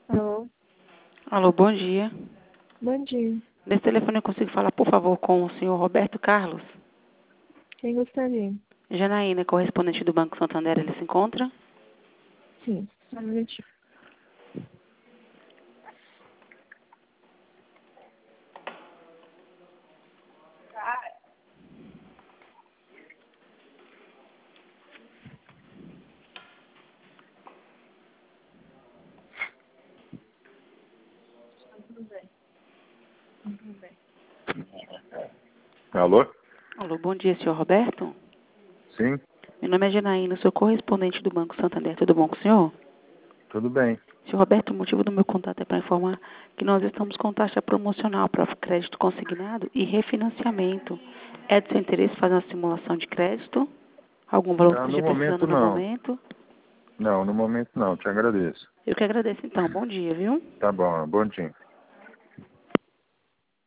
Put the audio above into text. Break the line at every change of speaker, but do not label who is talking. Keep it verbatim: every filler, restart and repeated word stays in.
Alô,
Alô, bom dia.
bom dia.
Nesse telefone eu consigo falar, por favor, com o senhor Roberto Carlos?
Quem gostaria?
Janaína, correspondente do Banco Santander, ele se encontra?
Sim, só um minutinho. Tudo bem. Tudo bem.
Alô?
Alô, bom dia, senhor Roberto.
Sim,
Meu nome é Janaína, sou correspondente do Banco Santander. Tudo bom com o senhor?
tudo bem.
Senhor Roberto, o motivo do meu contato é para informar que nós estamos com taxa promocional para crédito consignado e refinanciamento. É do seu interesse fazer uma simulação de crédito? Algum valor que
Ah, no
esteja precisando
momento
no
não.
momento?
Não, no momento não, te agradeço.
Eu que agradeço, então. Bom dia, viu?
Tá bom, bom dia.